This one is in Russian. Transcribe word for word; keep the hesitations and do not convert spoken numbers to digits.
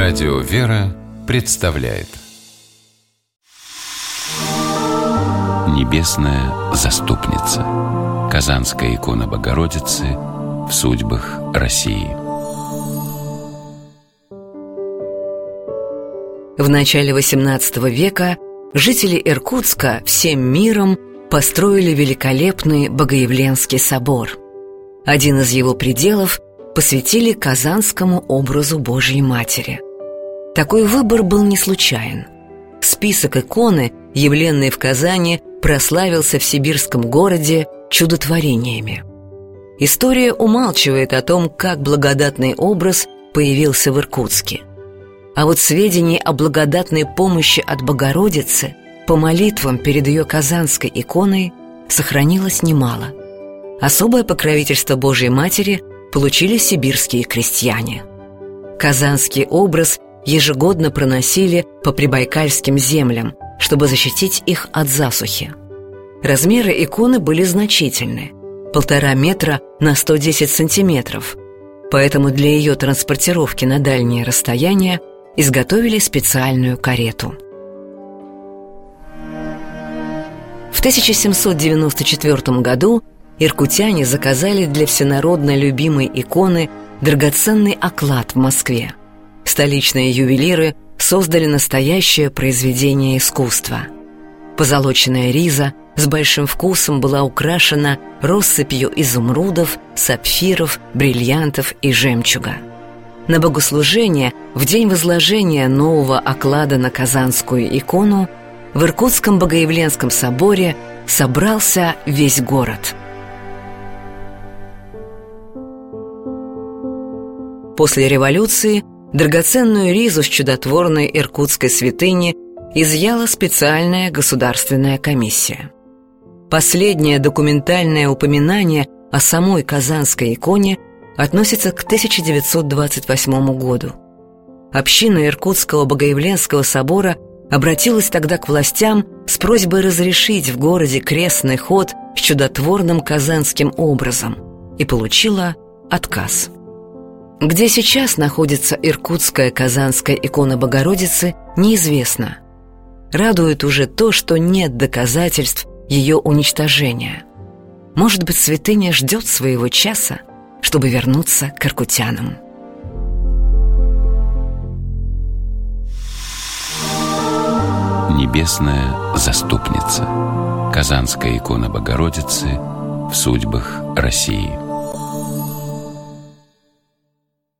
Радио «Вера» представляет Небесная заступница. Казанская икона Богородицы в судьбах России. В начале восемнадцатого века жители Иркутска всем миром построили великолепный Богоявленский собор. Один из его пределов посвятили Казанскому образу Божьей Матери. Такой выбор был не случайен. Список иконы, явленной в Казани, прославился в сибирском городе чудотворениями. История умалчивает о том, как благодатный образ появился в Иркутске. А вот сведений о благодатной помощи от Богородицы по молитвам перед ее казанской иконой сохранилось немало. Особое покровительство Божьей Матери получили сибирские крестьяне. Казанский образ ежегодно проносили по прибайкальским землям, чтобы защитить их от засухи. Размеры иконы были значительны – полтора метра на сто десять сантиметров, поэтому для ее транспортировки на дальние расстояния изготовили специальную карету. В тысяча семьсот девяносто четвёртом году иркутяне заказали для всенародно любимой иконы драгоценный оклад в Москве. Столичные ювелиры создали настоящее произведение искусства. Позолоченная риза с большим вкусом была украшена россыпью изумрудов, сапфиров, бриллиантов и жемчуга. На богослужение в день возложения нового оклада на казанскую икону в Иркутском Богоявленском соборе собрался весь город. После революции драгоценную ризу с чудотворной иркутской святыни изъяла специальная государственная комиссия. Последнее документальное упоминание о самой казанской иконе относится к тысяча девятьсот двадцать восьмому году. Община Иркутского Богоявленского собора обратилась тогда к властям с просьбой разрешить в городе крестный ход с чудотворным казанским образом и получила отказ. Где сейчас находится иркутская казанская икона Богородицы, неизвестно. Радует уже то, что нет доказательств ее уничтожения. Может быть, святыня ждет своего часа, чтобы вернуться к иркутянам. Небесная заступница. Казанская икона Богородицы в судьбах России.